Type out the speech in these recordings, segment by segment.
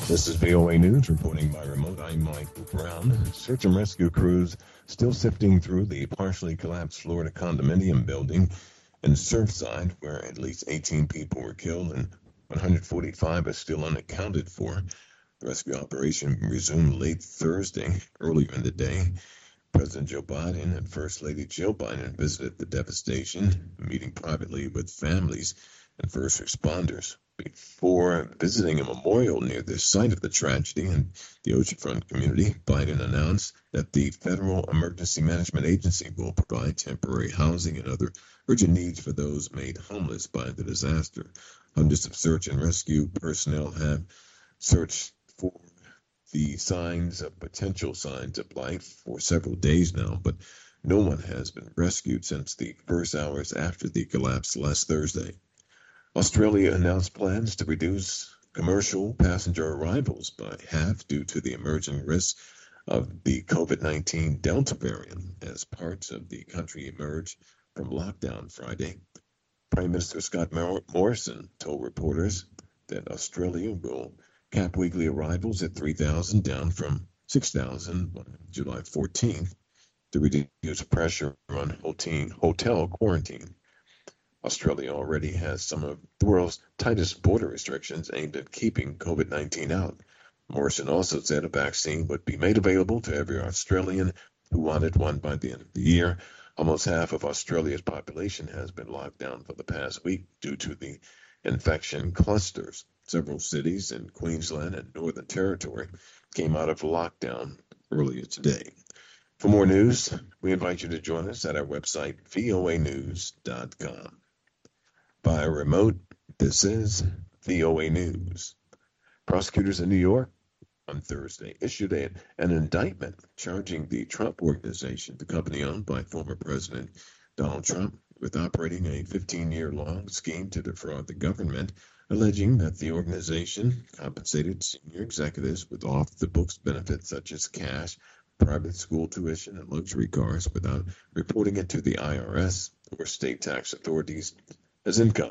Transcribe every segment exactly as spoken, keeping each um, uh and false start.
This is V O A News reporting by remote. I'm Michael Brown. Search and rescue crews still sifting through the partially collapsed Florida condominium building in Surfside, where at least eighteen people were killed and one hundred forty-five are still unaccounted for. The rescue operation resumed late Thursday. Earlier in the day, President Joe Biden and First Lady Jill Biden visited the devastation, meeting privately with families and first responders. Before visiting a memorial near the site of the tragedy in the oceanfront community, Biden announced that the Federal Emergency Management Agency will provide temporary housing and other urgent needs for those made homeless by the disaster. Hundreds of search and rescue personnel have searched for the signs of potential signs of life for several days now, but no one has been rescued since the first hours after the collapse last Thursday. Australia announced plans to reduce commercial passenger arrivals by half due to the emerging risk of the COVID nineteen Delta variant as parts of the country emerge from lockdown Friday. Prime Minister Scott Morrison told reporters that Australia will cap weekly arrivals at three thousand, down from six thousand on July fourteenth, to reduce pressure on hotel quarantine. Australia already has some of the world's tightest border restrictions aimed at keeping COVID nineteen out. Morrison also said a vaccine would be made available to every Australian who wanted one by the end of the year. Almost half of Australia's population has been locked down for the past week due to the infection clusters. Several cities in Queensland and Northern Territory came out of lockdown earlier today. For more news, we invite you to join us at our website, V O A news dot com. By remote, this is V O A News. Prosecutors in New York on Thursday issued a, an indictment charging the Trump Organization, the company owned by former President Donald Trump, with operating a fifteen-year-long scheme to defraud the government, alleging that the organization compensated senior executives with off-the-books benefits such as cash, private school tuition, and luxury cars without reporting it to the I R S or state tax authorities as income.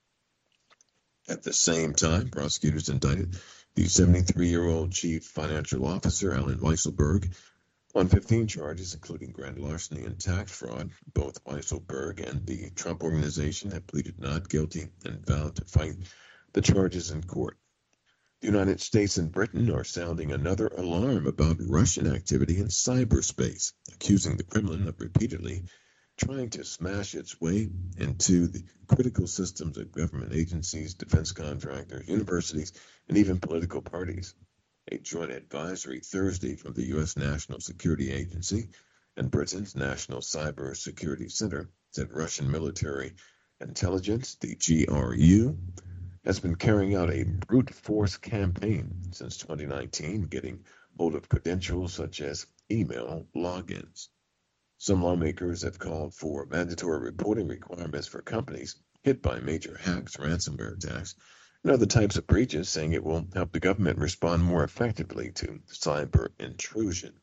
At the same time, prosecutors indicted the seventy-three-year-old chief financial officer, Alan Weisselberg, on fifteen charges, including grand larceny and tax fraud. Both Weisselberg and the Trump Organization have pleaded not guilty and vowed to fight the charges in court. The United States and Britain are sounding another alarm about Russian activity in cyberspace, accusing the Kremlin of repeatedly trying to smash its way into the critical systems of government agencies, defense contractors, universities, and even political parties. A joint advisory Thursday from the U S National Security Agency and Britain's National Cyber Security Center said Russian military intelligence, the G R U, has been carrying out a brute force campaign since twenty nineteen, getting hold of credentials such as email logins. Some lawmakers have called for mandatory reporting requirements for companies hit by major hacks, ransomware attacks, and other types of breaches, saying it will help the government respond more effectively to cyber intrusion.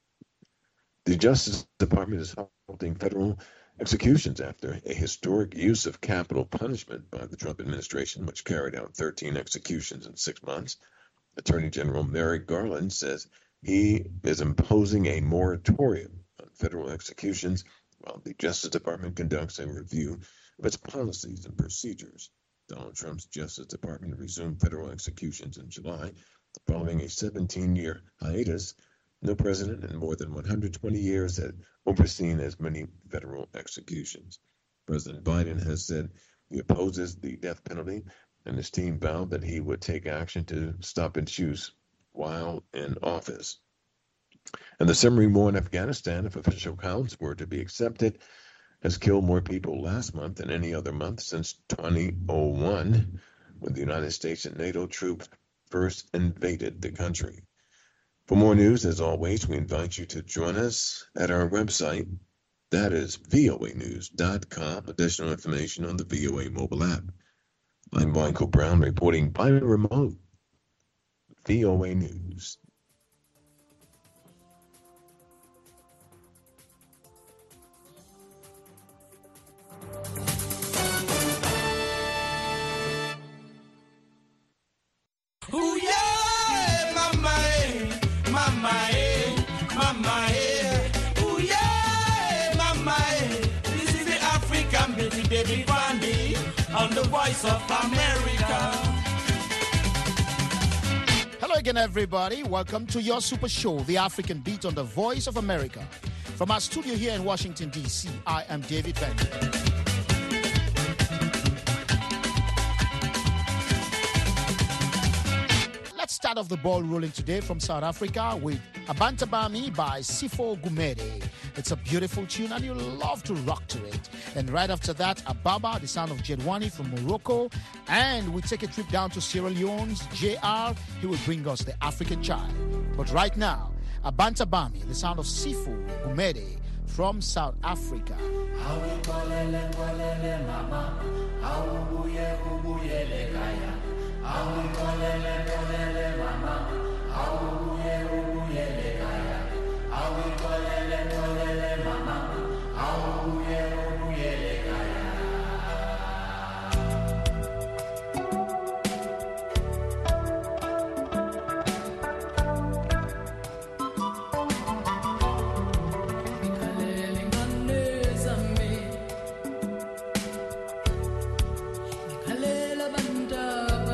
The Justice Department is halting federal executions after a historic use of capital punishment by the Trump administration, which carried out thirteen executions in six months. Attorney General Merrick Garland says he is imposing a moratorium on federal executions while the Justice Department conducts a review of its policies and procedures. Donald Trump's Justice Department resumed federal executions in July following a seventeen-year hiatus. No president in more than one hundred twenty years had overseen as many federal executions. President Biden has said he opposes the death penalty, and his team vowed that he would take action to stop its use while in office. And the submarine war in Afghanistan, if official counts were to be accepted, has killed more people last month than any other month since two thousand one, when the United States and NATO troops first invaded the country. For more news, as always, we invite you to join us at our website. That is V O A news dot com. Additional information on the V O A mobile app. I'm Michael Brown reporting by remote. V O A News. Ooh, yeah! Voice of America. Hello again, everybody. Welcome to your super show, The African Beat on the Voice of America. From our studio here in Washington, D C, I am David Benjamin. Let's start off the ball rolling today from South Africa with Abantabami by Sipho Gumede. It's a beautiful tune and you'll love to rock to it. And right after that, Ababa, the sound of Jedwani from Morocco. And we take a trip down to Sierra Leone's J R. He will bring us the African Child. But right now, Abantabami, the sound of Sipho Gumede from South Africa. Kalela banda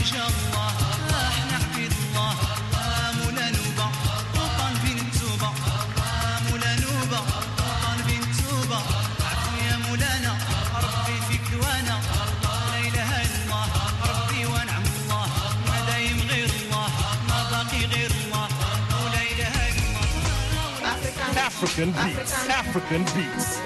African beats, African beats.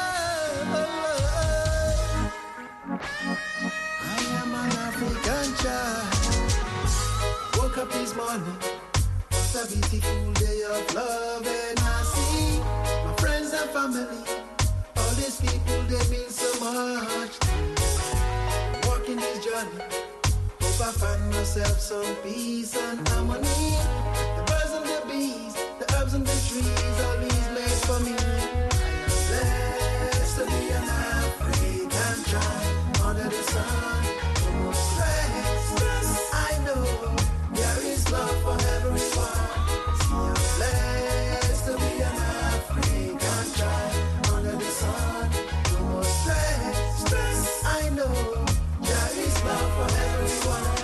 I am an African child. Woke up this morning, it's a beautiful day of love, and I see my friends and family. All these people, they mean so much. Walking this journey, hope I find myself some peace and harmony. The birds and the bees, the herbs and the trees, all these made for me. I am blessed to be an African child under the sun. No stress, stress. I know there is love for everyone. See, I'm blessed to be an African child under the sun. No stress, stress. I know there is love for everyone.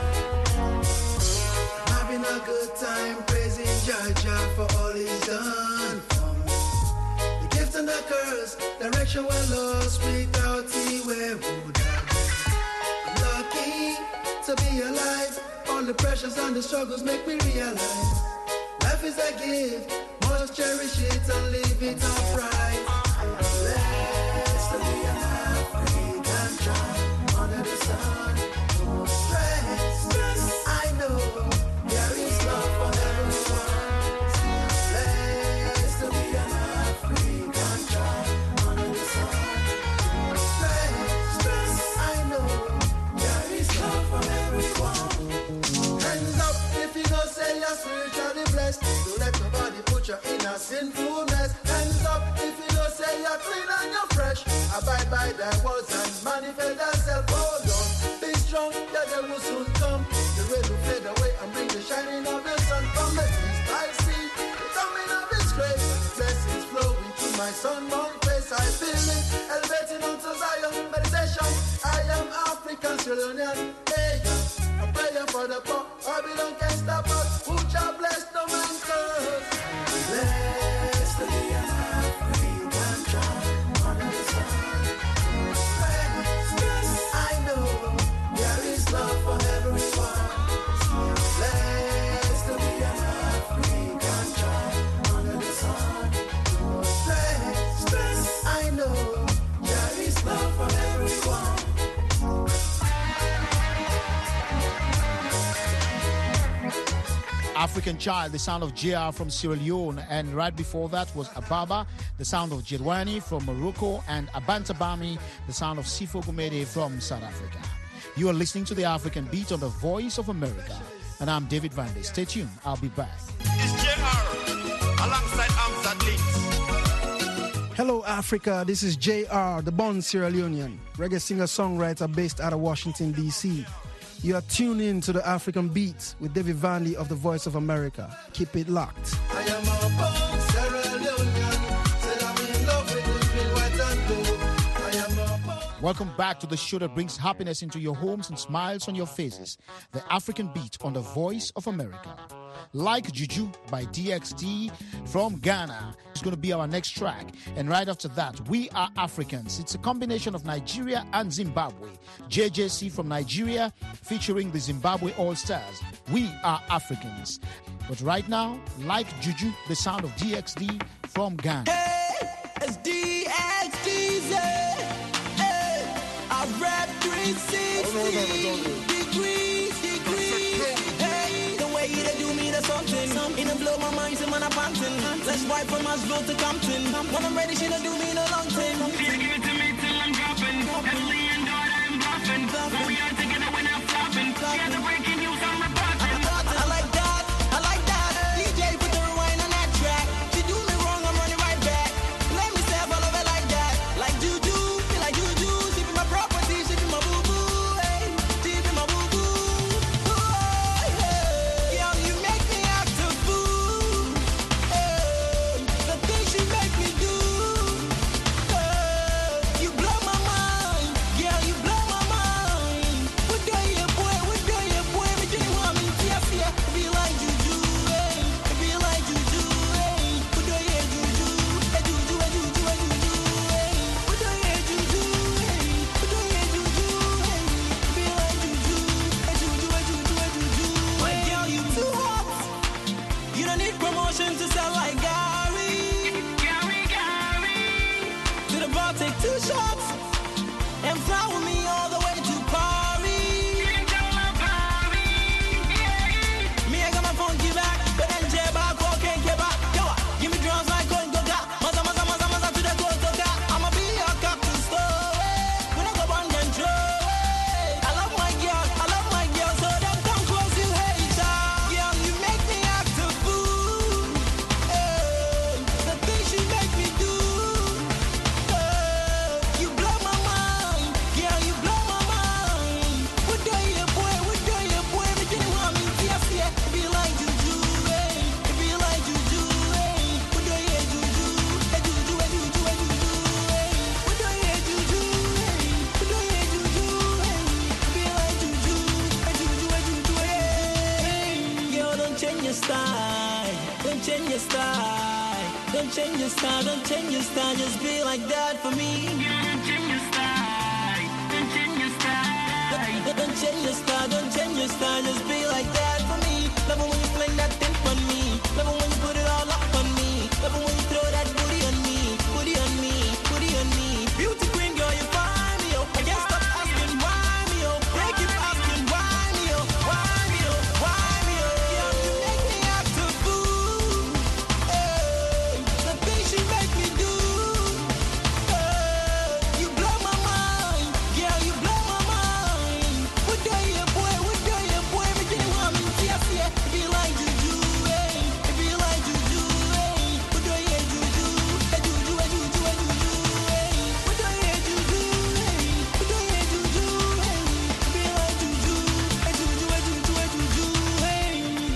I'm having a good time praising Jaja for all he's done for me. The gift and the curse, direction well lost, without he where would I be? I'm lucky to be alive. All the pressures and the struggles make me realize life is a gift, must cherish it and live it upright. I am blessed to be an African child under the sun. No stress, stress. I know there is love for everyone. See, I'm blessed to be an African child under the sun. No stress, stress. I know there is love for everyone. Hands up if you know say you're spiritually blessed. Don't let nobody put you in a sinful mess. Hands up if you know say you're clean and you're fresh. Abide by thy words and manifest thyself. Hold on, be strong, the day will soon come. The rain will fade away and bring the shining of the sun. From the east I see the coming of his grace. Blessings flowing through my sunborn face. I feel it elevating onto Zion. Meditation, I am African, Sierra Leonean. Hey, a prayer for the poor. Babylon can't stop us. Who shall bless no man curse? Blessed to be an African child under the sun. Stress, stress. I know there is love for everyone. See, I'm blessed to be an African child under the sun. No stress, stress. I know there is love for everyone. African Child, the sound of J R from Sierra Leone, and right before that was Ababa, the sound of Jedwani from Morocco, and Abantabami, the sound of Sifo Gumede from South Africa. You are listening to the African Beat on the Voice of America, and I'm David Vande. Stay tuned, I'll be back. It's J R alongside Amzad Links. Hello Africa, this is J R, the born Sierra Leonean, reggae singer-songwriter based out of Washington, D C You are tuned in to the African Beats with David Vanley of the Voice of America. Keep it locked. I am a born Sierra Leonean. Said I'm in love with the green, white and blue. I am a born. Welcome back to the show that brings happiness into your homes and smiles on your faces. The African Beat on the Voice of America. Like Juju by D X D from Ghana. It's going to be our next track. And right after that, We Are Africans. It's a combination of Nigeria and Zimbabwe. J J C from Nigeria featuring the Zimbabwe All-Stars. We Are Africans. But right now, Like Juju, the sound of D X D from Ghana. Hey, it's D X D Z. Hey, I rap three sixty Oh, no, no, no, don't do degrees, degrees. Hey, the way they do me, there's something. In the blow my mind, some man a panting. Let's wipe from Oslo to Compton. When I'm ready, she don't do me no long time. She give it to me till I'm dropping. Emily and daughter, I'm bluffing. When we are together, we're not flopping. She has a breaking news, I'm reporting. I like that, I like that. D J put the rewind on that track. She do me wrong, I'm running right back. Let me say I love it like that. Like Juju, feel like Juju. She be my property, she be my boo-boo. Hey, she be my boo-boo. Oh, hey. Girl, you make me act a fool. Hey, the things she make me do. Hey, don't change your style. Don't change your style, don't change your style. Just be like that for me. Don't change your style. Don't change your style. Don't, don't change your style, don't change your style. Just be like that for me. Love it when you fling that thing on me. Love it when you put it all up on me. Love it when you throw that booty on me. Booty on me, booty on me. Beauty queen girl, you find me, oh. I can't stop asking why me, oh. They keep asking why me, oh. Why me, oh. Why me, oh. Yeah, you make me act a fool. Hey, the things you make me do. Hey, you blow my mind. Yeah, you blow my mind. What do you, boy? What do you, boy? Me get it warm and yes, yeah. If you like juju, hey. If you like juju, hey. What do you, juju? Hey, juju, hey, juju, hey, juju, hey. What do you, juju, hey. What do you, juju, hey. If you like juju, hey, juju, hey, juju, hey, juju, hey.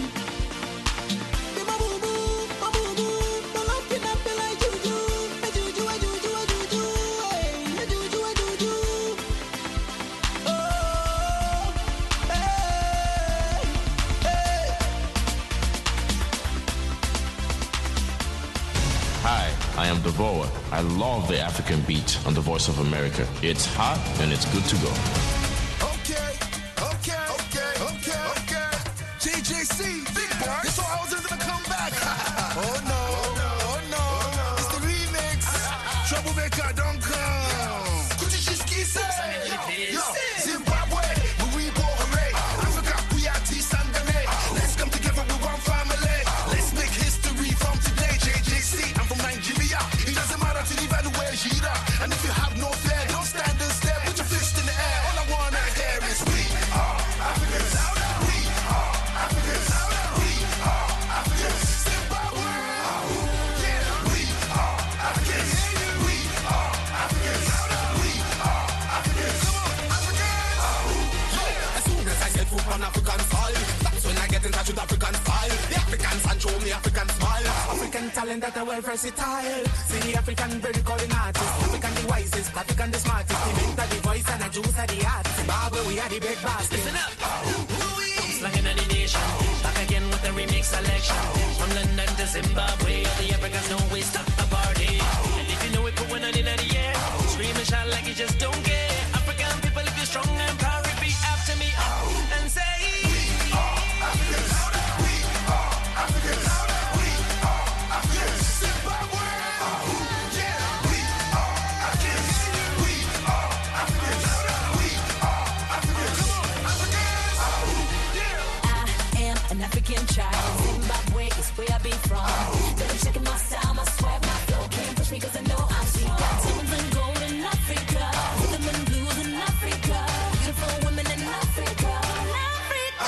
Be my boo boo, my boo boo. Don't lock it up, be like juju. Hey, juju, hey, juju, hey, juju, hey. Hey, juju, hey, juju. Oh, hey, hey. Hi, I am Devoa. I love the African beat on the Voice of America. It's hot and it's good to go. Okay, okay, okay, okay, okay. J J C, big boy. This whole house is gonna come back. Oh no, oh no, it's the remix. Troublemaker, don't come. Kuchichiski say, yo, Zimbabwe, we go hooray. Africa, we are T-Sangane. Let's come together with one family. Let's make history from today. J J C, I'm from Nigeria. It doesn't matter to the value where you are. And if you have no fear, don't stand and stare. Put your fist in the air. All I wanna hear is we are Africans. We are Africans. We are Africans. Zimbabwe. Yeah, we are Africans. We are Africans. We are Africans. Come on, Africans. As soon as I set foot on African soil, that's when I get in touch with African style. The Africans and show me African smile. African talent that are well versatile. See the African very calling artist. African the wisest, African the smartest. The mentor, the voice, and the juice are the art. Zimbabwe, we are the big basket. Listen up. I'm slanging on the nation. Back again with the remix selection. From London to Zimbabwe, all the Africans know we stop the party. And if you know it, put one on in the air. Scream and shout like you just don't care. African people, if you're strong and proud, repeat after me and say, We are Africans. We are Africans. We are Africans. Zimbabwe. Yeah, we are Africans. We are Africans. We are Africans. Come on, Africans. Yeah. I am an African child. Zimbabwe is where I be from. Double checking my style, my swag, my flow. Can't push me 'cause I know I'm sweet. Got diamonds and gold in Africa. Rhythm and blues in Africa. Beautiful women in Africa. Africa.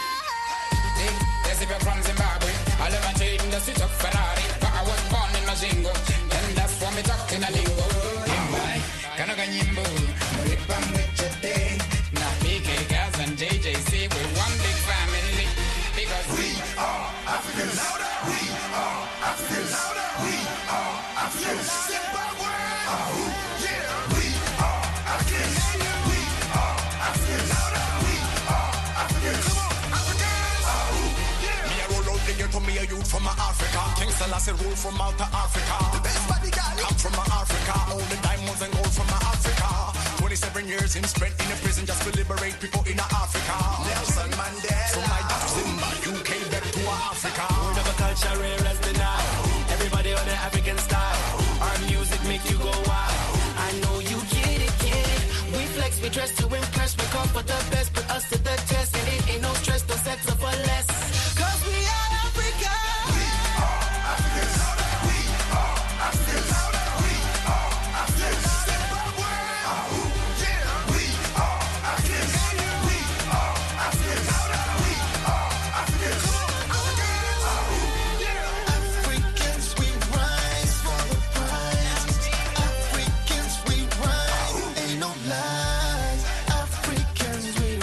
Yes, if you're from Zimbabwe, I live and trade in the street of Ferrari. But I was born in Mazingo, and that's why me talk in a lingo. Imbai, Kanaga Nyimbo, Ripam Wichete, Napike, Gaz, and J J C, we're one big family. Because We are Africans. We are Africans. We are Africans. Zimbabwe. Yeah, we are Africans. We are Africans. We are Africans. Come on, Africans. Yeah. Me a roll out the ghetto, me a youth from Africa. King Selassie rule from out of Africa. The best bodyguard. Come from Africa, all the diamonds and gold from Africa. twenty-seven years him spent in a prison just to liberate people in Africa. Nelson Mandela. From my to Zimba, U K back to Africa. Word of a culture rare as the Nile. Everybody on the African style. Our music make you go wild. I know you get it, get it. We flex, we dress to impress. We come for the best, put us to the test. And it ain't no stress, no sex up for less. 'Cause we are Africa. We are Africans. We are Africans. We are Africans. Zimbabwe. Yeah, we are Africans. We are Africans. We are Africans. Come on, Africans. Yeah. Africans, we rise for the prize. Africans, we rise. Ain't no lies. Africans, we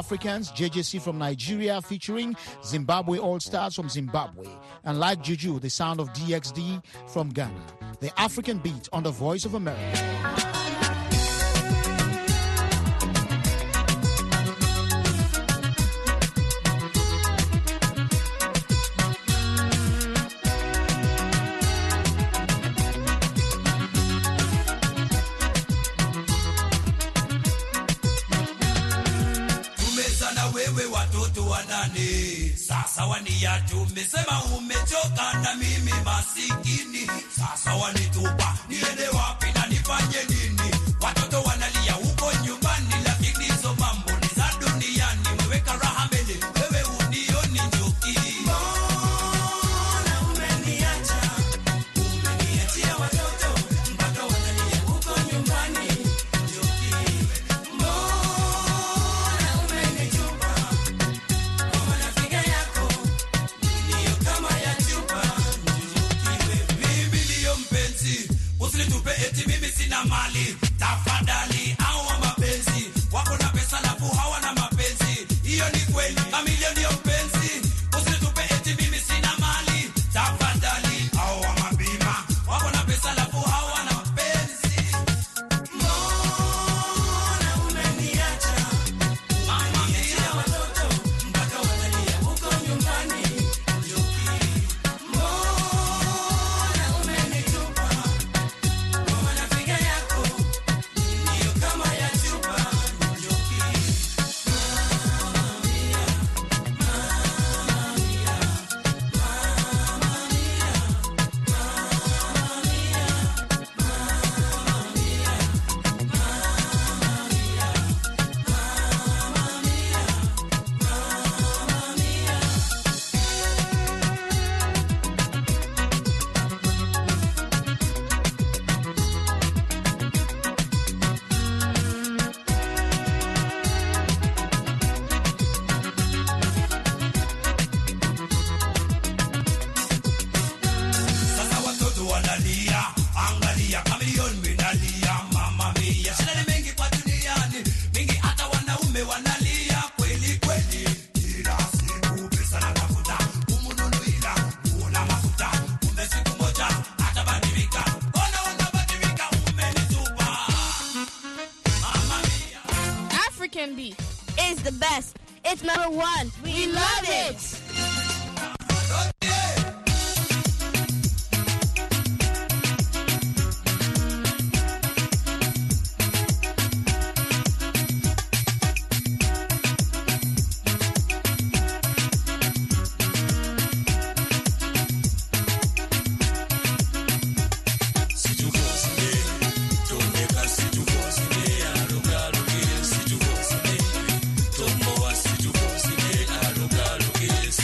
Africans, J J C from Nigeria featuring Zimbabwe All-Stars from Zimbabwe, and Like Juju, the sound of D X D from Ghana. The African Beat on the Voice of America. Sasa wania tumesema umechoka na mimi masikini. Sasa wanitupa niende wapi na nifanye nini? Watoto wanalia huko nyumbani, lakini hizo mambo ni za duniani. Mweka raha mbele, wewe unioni njoki. Mbona umeniacha? Umeniachia watoto mpaka wanalia huko nyumbani njoki. Mbona umenitupa? Usinitupe eti mimi sina mali, tafadhali. Hawa mapenzi wako na pesa lafu hawana mapenzi, hiyo ni kweli. Kamilioni ndio mpenzi. Usinitupe eti mimi sina mali, tafadhali. Hawa mabima wako na pesa lafu hawana mapenzi. Mbona umeniacha? Mama mia watoto mpaka wanalia huko nyumbani njoki. Mbona umenitupa? African beat is the best. It's number one. We love it. Tomboa si tu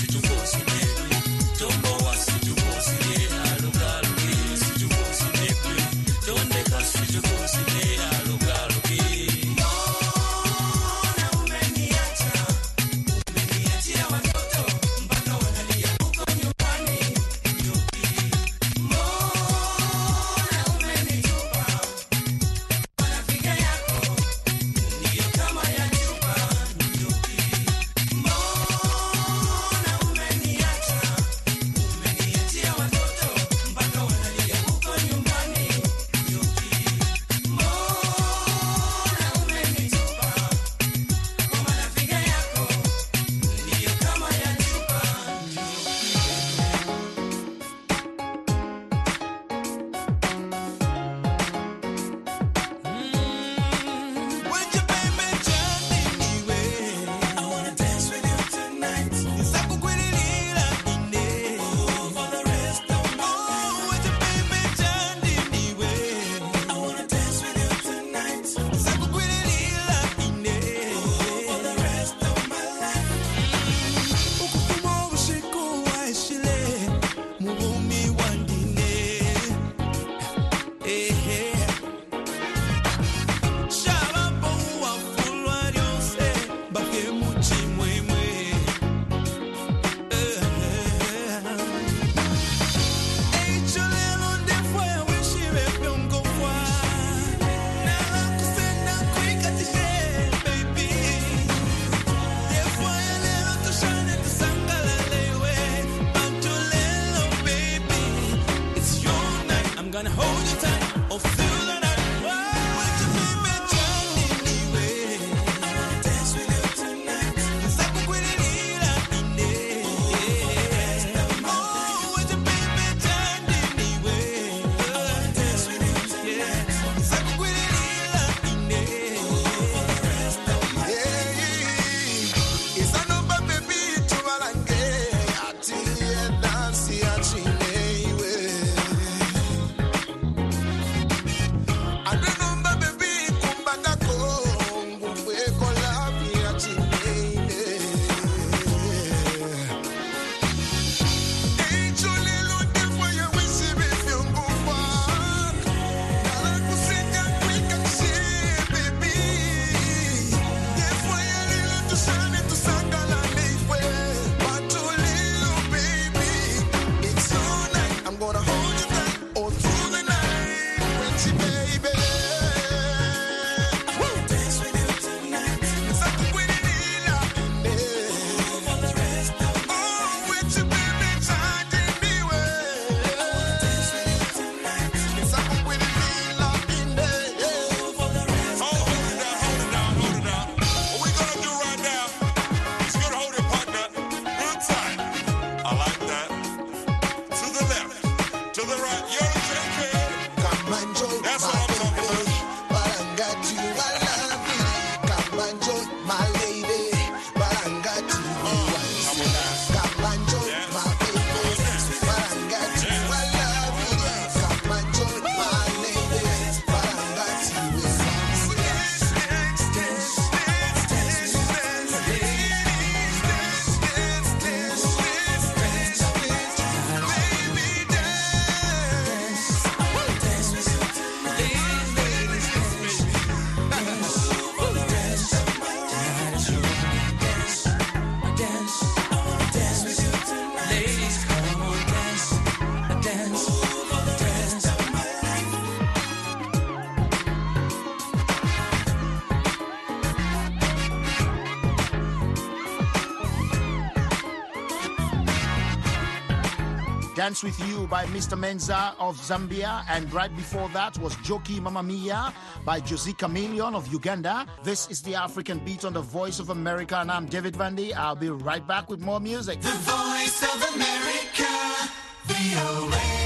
Dance With You by Mister Menza of Zambia. And right before that was Joki Mamma Mia by Josie Chameleon of Uganda. This is the African Beat on the Voice of America, and I'm David Vandy. I'll be right back with more music. The Voice of America, V O A.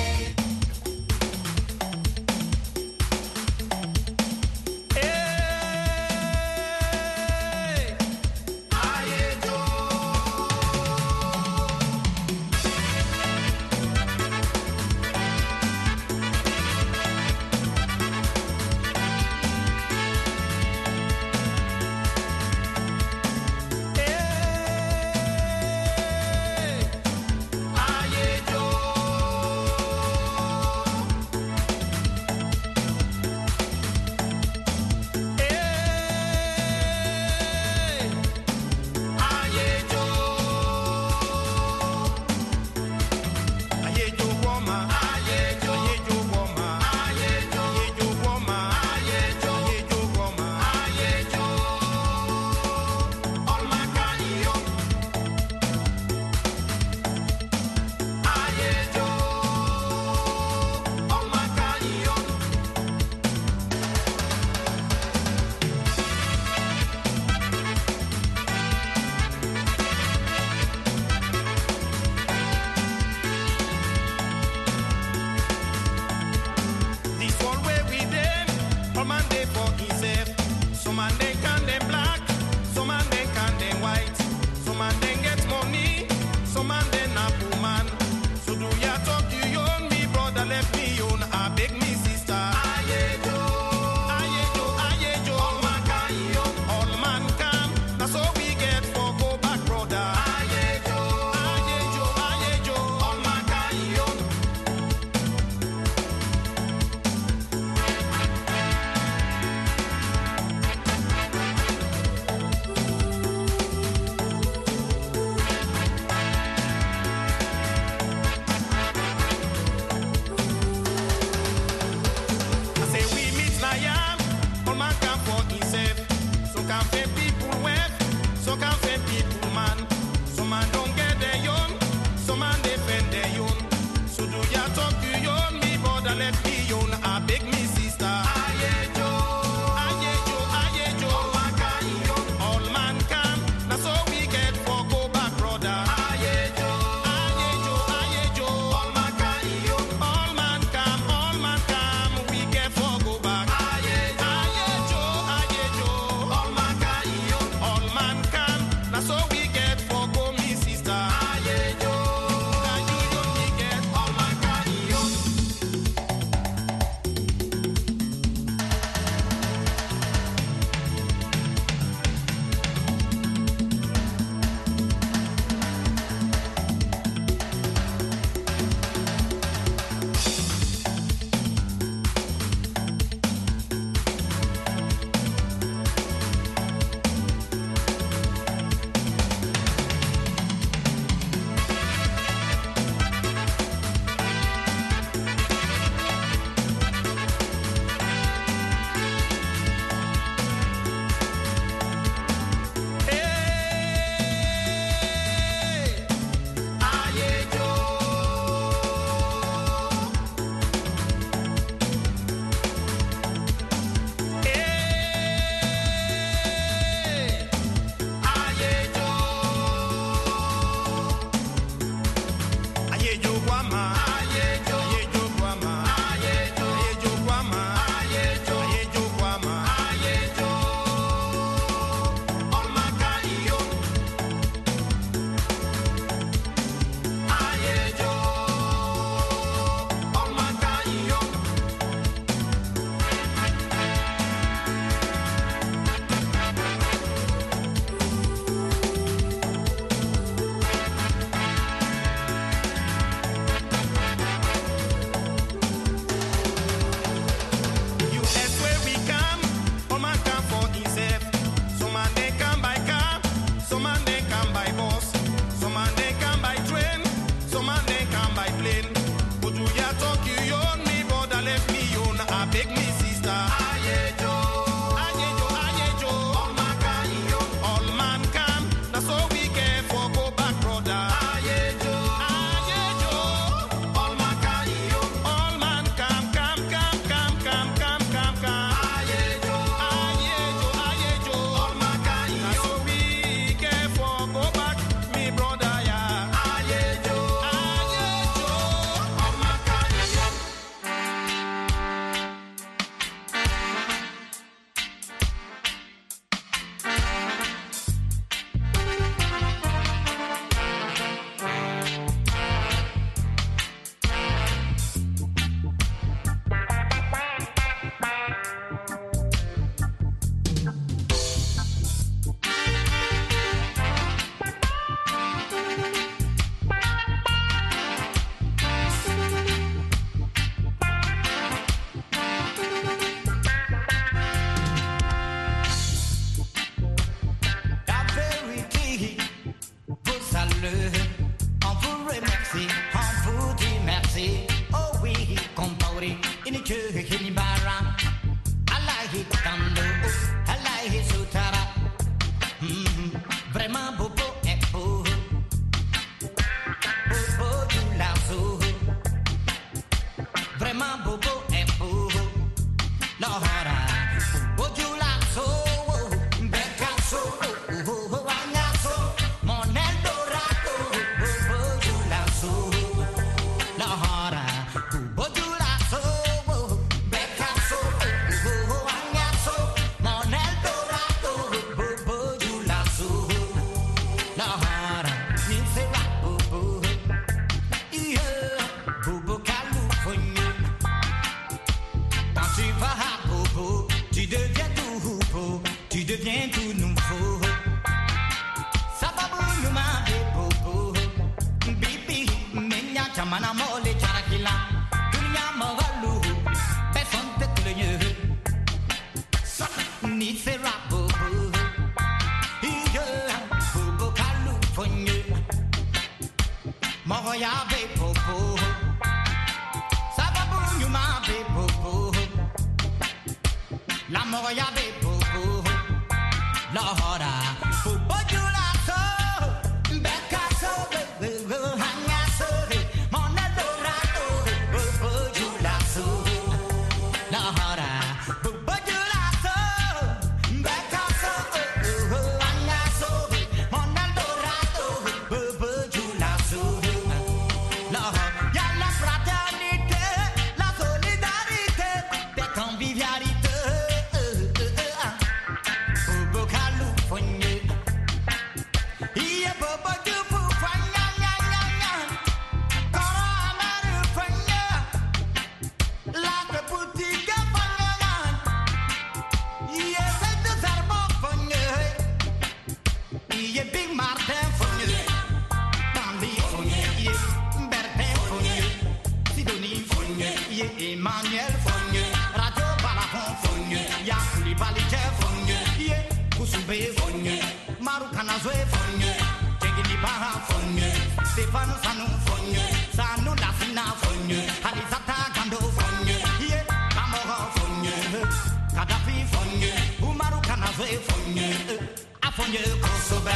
merci, on vous dit merci. Oh oui, compauri, ini que ini bara. Allahi kando, Allahi sutara. Mm, vraiment bobo et beau. Bobo du lasso. Vraiment bobo et beau. Lahora, bobo du lasso. Beccasso, agnasso. Mon Eldorado, bobo du lasso. Lahora, bobo du lasso. Beccasso, agnasso. Mon Eldorado, bobo du lasso. Lahora, mi sera bobo. Yeah, bobo California. Quand tu vas à bobo, tu deviens tout bobo, tu deviens tout nouveau. Ça va boulou ma bobo, bibi, menya chamana mole charakila, dunya mawalu, personne te clogne. Ni sera bobo, yeah, bobo California. Moroya be bobo. Sababu ma be bobo. La moroya be bobo. La hora. Bobo julaso. Beccaso. Hangaso. Mon Eldorado. Bobo julaso. La hora. Bobo julaso. Beccaso. Hangaso. Mon Eldorado. Bobo julaso. Y'a la fraternité, la solidarité, des convivialités. Bobo California. Yeah, Bobo du Poufania, nya, nya, nya. Coro Amerifania. La Repubblica Fania. Yeah, c'est de Zarbon Fania. Yeah, Big Martin Fania. Bambi Fania, yeah. Bertin Fania. Sidonie Fania, yeah. Emmanuel Fania. Radio Balafon Fania. Ya Koulibaly Fania, yeah. Koussoube Fania. Marukana Zoe Fania. Jegini Baha Fania. Stéphane Sanou Fania. Sanou Lassina Fania. Alizata Gando Fania, yeah. Amoro Fania. Gaddafi Fania. Umaru Kanazoe Fania. Afonye Kosobe.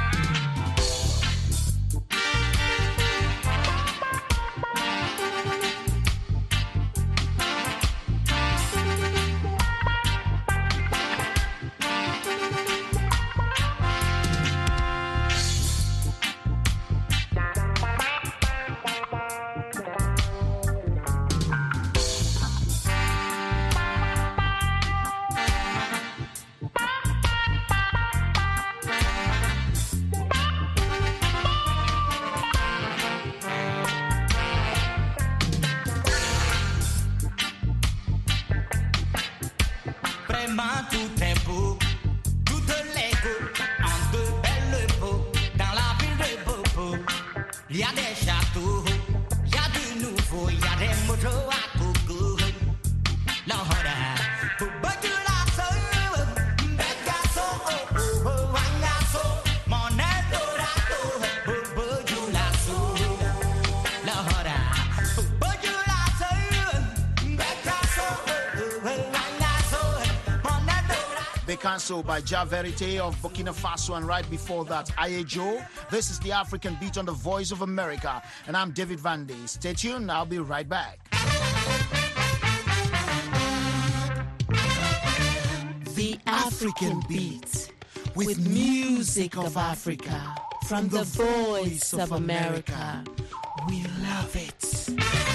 Vraiment tout est beau, tout est beau, en de belles peaux, dans la ville de Bobo. Il y a des châteaux, il y a du nouveau, il y a des motos à coco. Lahora, Bobo du lasso, Beccasso, oh oh oh, Agnasso, mon Eldorado, Bobo du lasso. Lahora, Bobo du lasso, Beccasso, oh oh oh, Agnasso. Bekanso by Ja Verite of Burkina Faso, and right before that, Ayejo. This is the African Beat on the Voice of America, and I'm David Vandy. Stay tuned, I'll be right back. The African Beat, with music of Africa, from the Voice of America. We love it.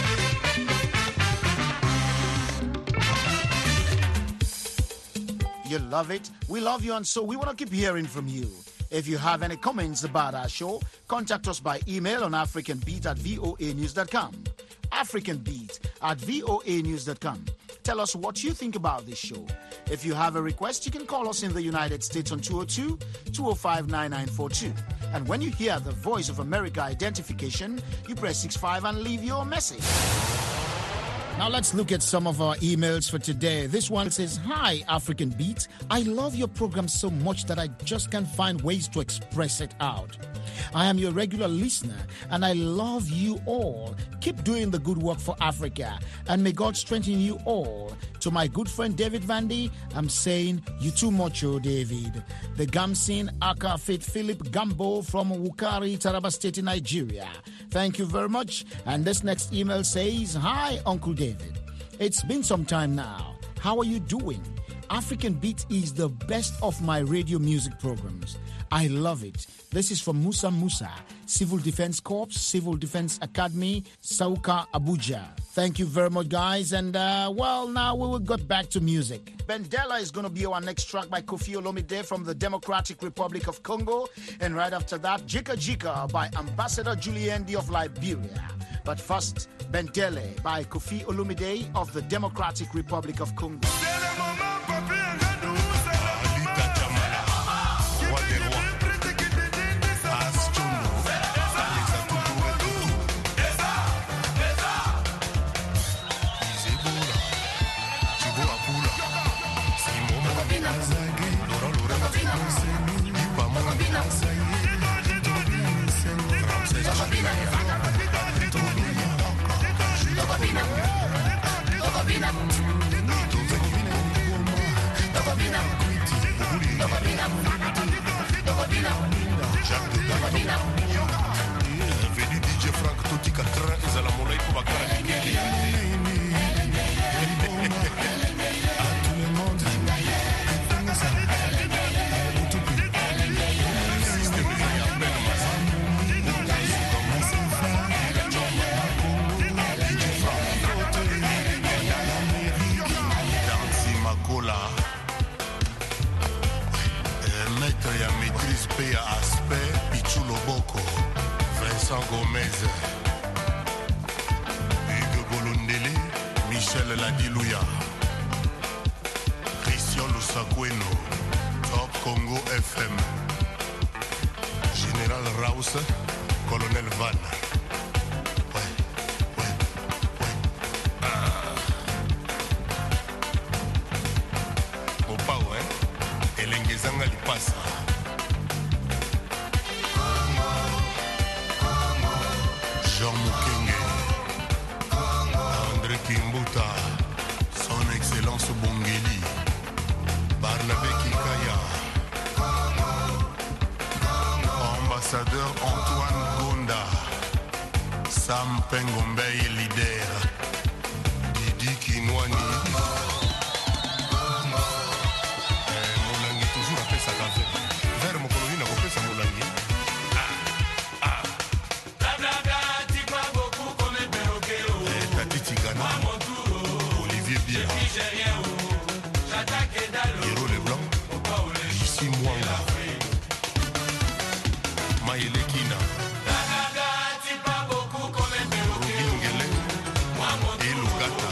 You love it, we love you, and so we want to keep hearing from you. If you have any comments about our show, contact us by email on africanbeat at voa news dot com. africanbeat at voa news dot com. Tell us what you think about this show. If you have a request, you can call us in the United States on two oh two, two oh five, nine nine four two. And when you hear the Voice of America identification, you press six five and leave your message. Now let's look at some of our emails for today. This one says, "Hi, African Beat. I love your program so much that I just can't find ways to express it out. I am your regular listener, and I love you all. Keep doing the good work for Africa, and may God strengthen you all. To my good friend David Vandy, I'm saying you too much, oh David. The Gamsin Aka Fit Philip Gambo from Wukari, Taraba State in Nigeria. Thank you very much. And this next email says, Hi, Uncle David. It's been some time now. How are you doing? African Beat is the best of my radio music programs. I love it. This is from Musa Musa, Civil Defense Corps, Civil Defense Academy, Sauka, Abuja. Thank you very much, guys. And, uh, well, now we will get back to music. Bendela is going to be our next track by Kofi Olomide from the Democratic Republic of Congo. And right after that, Jika Jika by Ambassador Julien D of Liberia. But first, Bendele by Kofi Olomide of the Democratic Republic of Congo. Vedi D J Frank tutti quattro e la molai pour bakara Miguel. P A Aspect, Pichulo Boko, Vincent Gomez, Hugues Bolondele, Michel Ladilouya, Christian Lusakweno, Top Congo F M, Général Raus, Colonel Van. Ouais, ouais, ouais. Ah. Opa, ouais. Elengezanga Lipasa. Jean Mukenge, André Kimbuta, son excellence Bongeli, Barnabé Kikaya, ambassadeur Antoine Gonda, Sam Pengombe leader, Didi Kinwani, Molangi toujours appelle sa café, vers mon colonie n'a pas fait sa Molangi. Olivier Bier, Hiro Leblanc, Jussi Mwanga, Maïle Kina, Robin Ngele, et Lugata.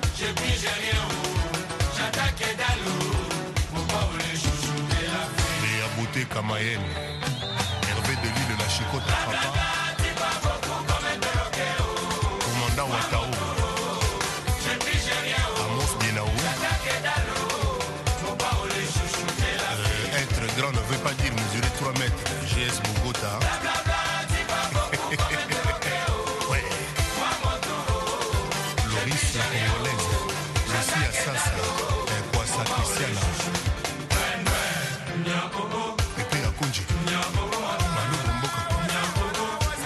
Léa Bouté Kamayen, Hervé de l'île de la Chicote Papa, Commandant Watao. Euh, être grand ne veut pas dire mesurer trois mètres. G S Bogota. Ouais. Loris la congolaise. Lucie Assasa. Kwasa Christiana. Pepe Akunji. Manu Bomboka.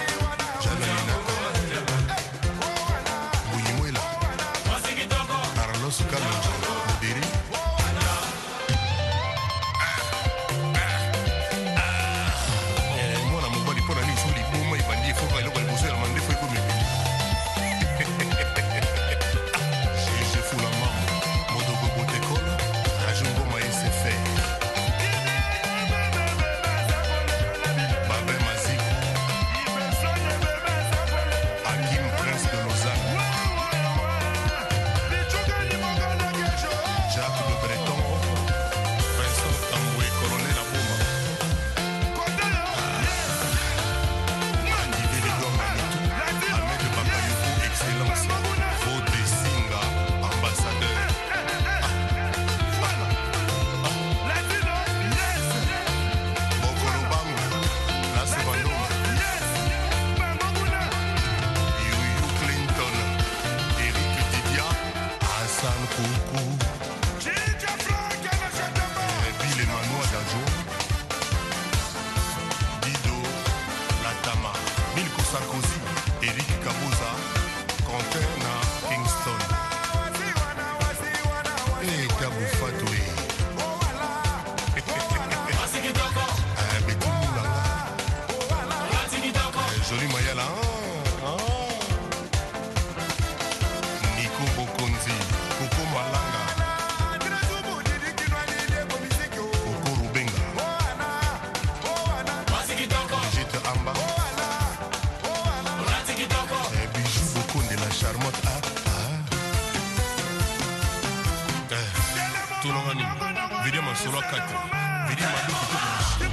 charmante. Ah, ah. Eh, tout le monde, viens m'en solo quatre. Viens m'en deux coups.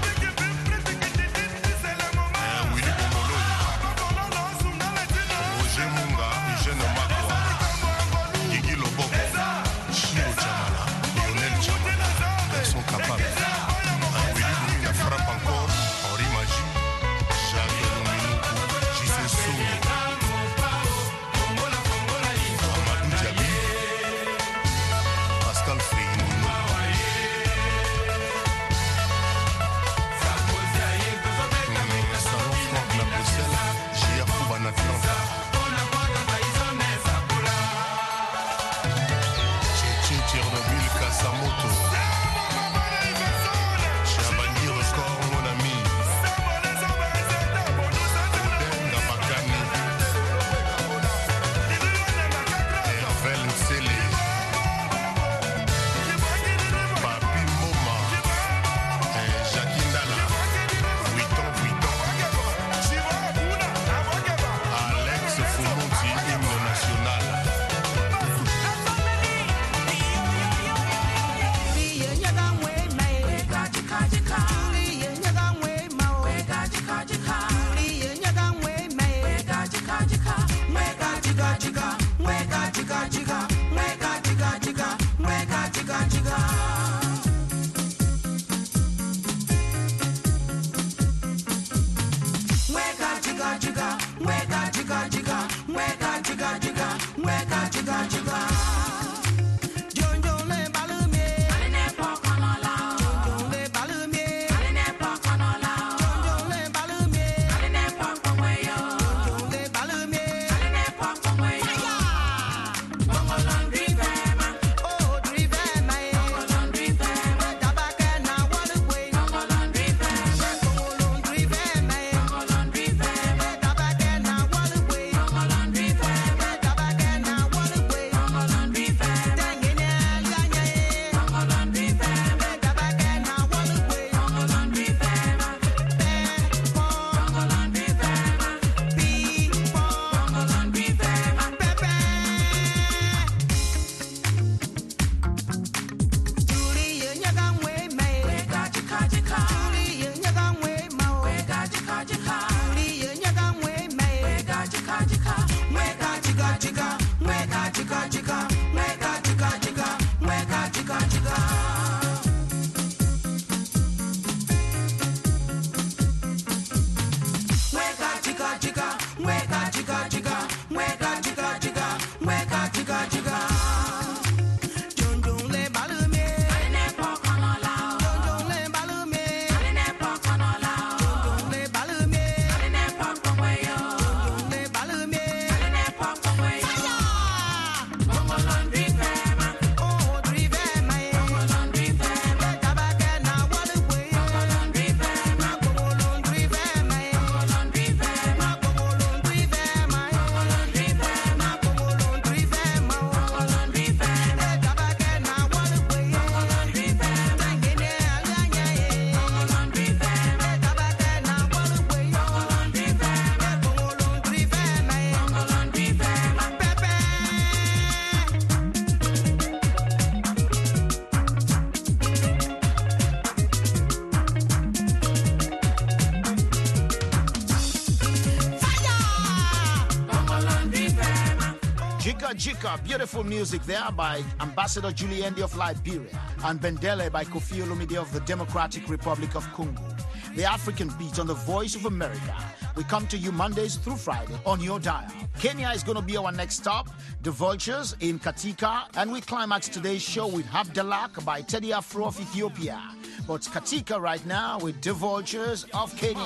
Jika, beautiful music there by Ambassador Julie Endi of Liberia and Bendele by Kofi Olomide of the Democratic Republic of Congo. The African Beat on the Voice of America. We come to you Mondays through Friday on your dial. Kenya is going to be our next stop, The Vultures in Katika, and we climax today's show with Habdalak by Teddy Afro of Ethiopia. But Katika right now with The Vultures of Kenya.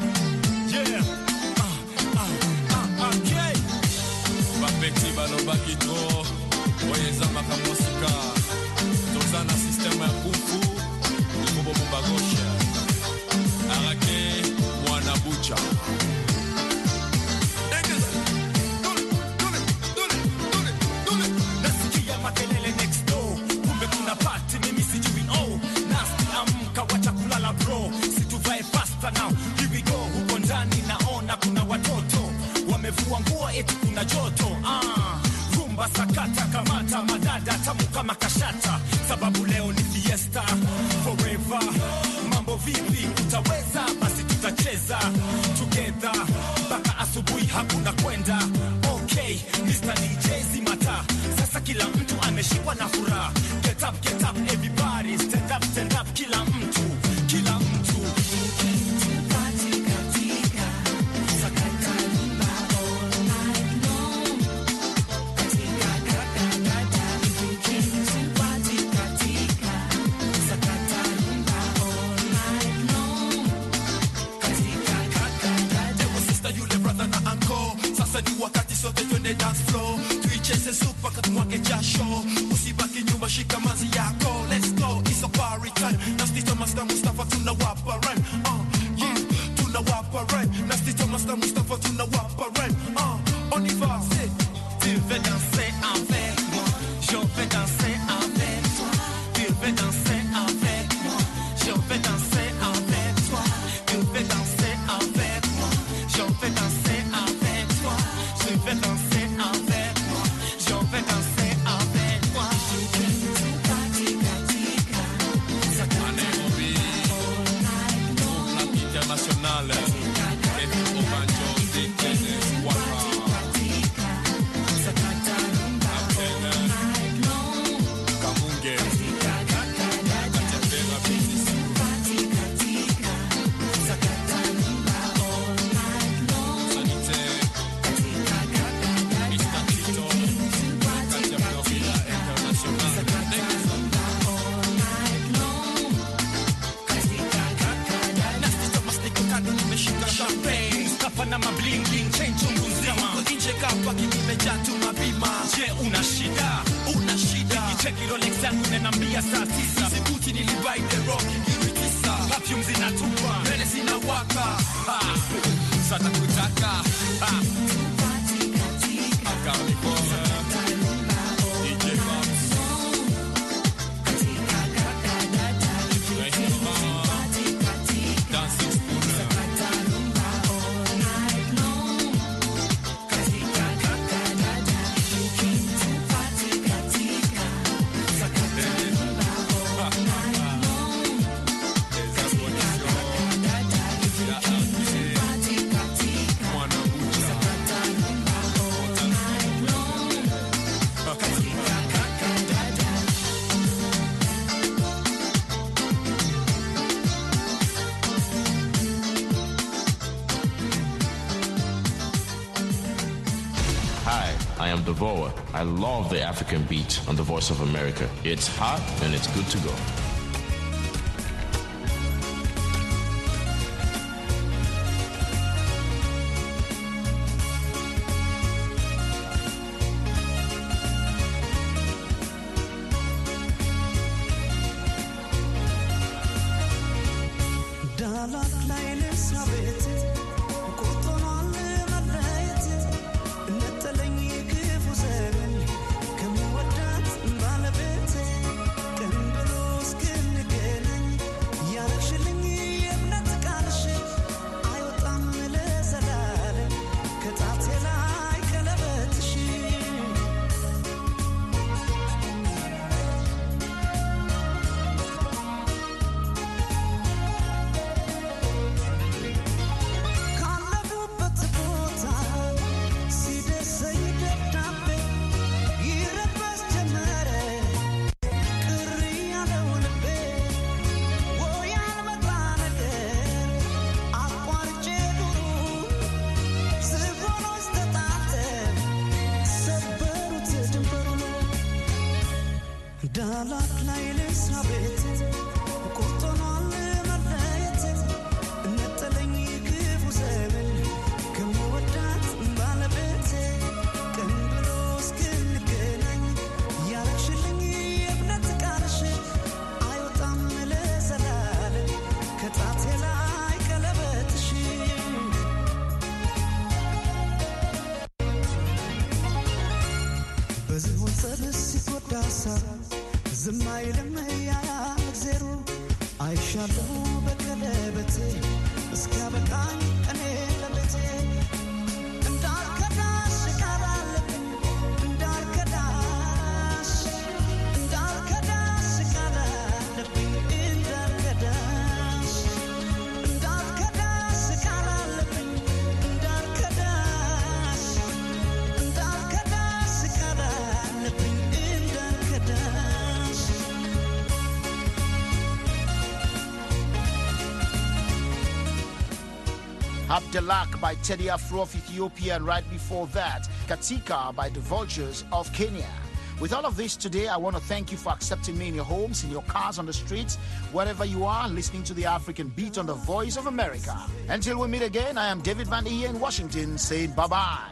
Yeah. Uh, uh, uh, okay. Bapeti balobaki tro oyeza makamusika tozana système ya kufu kubo bagosha arake mwana bucha nasikia makelele next door kumbe kuna party mimi sijui oh nasti amka wacha kulala bro situvae pasta now here we go huko ndani naona vua nguo eti kuna joto. Ah, rumba sakata kamata madada tamu kama kashata, sababu leo ni fiesta forever. Mambo vipi, utaweza? Basi tutacheza together mpaka asubuhi, hakuna kwenda. Okay, Mister D J Zimata, sasa kila mtu ameshikwa na furaha. Get up, get up everybody, stand up, stand up, kila mtu, kila mtu. Wakati sote twende dance floor, tuicheze super katumwage jasho, usibaki nyuma, shika mazi yako, let's go, it's a party time. Nasty Thomas na Mustafa tunawapa rhyme, uh, yeah, tunawapa rhyme. Nasty Thomas na Mustafa tunawapa rhyme, uh, on y va, c'est, tu veux danser avec moi, je vais danser avec toi, tu veux danser avec moi, je vais danser avec toi, tu veux danser avec moi, je vais danser avec toi. Je vais danser avec moi, je vais danser avec toi. Nairobi, la internationale, Kevin Obanjo, Dennis Wara, Kamunge, Katembera Business. Na mabling bling chain chungu nzima nje kapa kimejaa tu mapima. Je, una shida? Una shida? Kicheki Rolex yangu inaniambia saa tisa. Sibuti nilibai the rock iritisa. Perfume zinatupa, mbele zinawaka. Ha, sasa kutaka. Ha, akami koma D J Box. Dancing spoon. I am Devoa. I love the African beat on the Voice of America. It's hot and it's good to go. እስኪያበቃኝ እኔ ለቤቴ እንዳልከዳ Abdelak by Teddy Afro of Ethiopia, and right before that, Katika by the Vultures of Kenya. With all of this today, I want to thank you for accepting me in your homes, in your cars, on the streets, wherever you are, listening to the African Beat on the Voice of America. Until we meet again, I am David Van here in Washington saying bye-bye.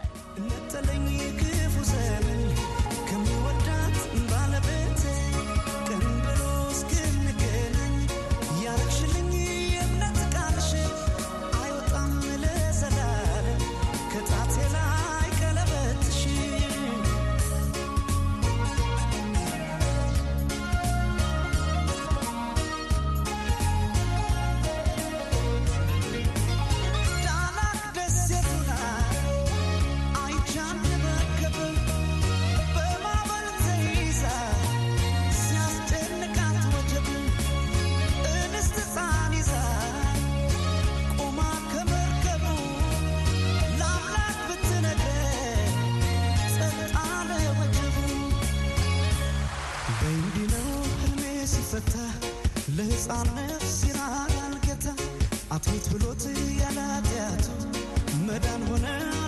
አትሁት ብሎት ያላትያቱ መዳን ሆነ